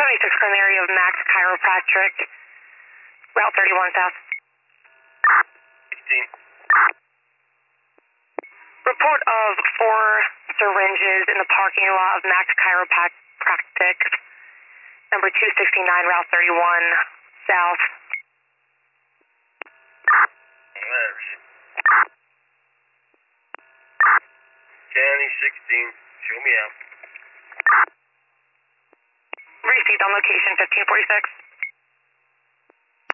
76 from the area of Max Chiropractic, Route 31 South. 16. Report of 4 syringes in the parking lot of Max Chiropractic, number 269, Route 31 South. County 16, show me out. Received on location 1546.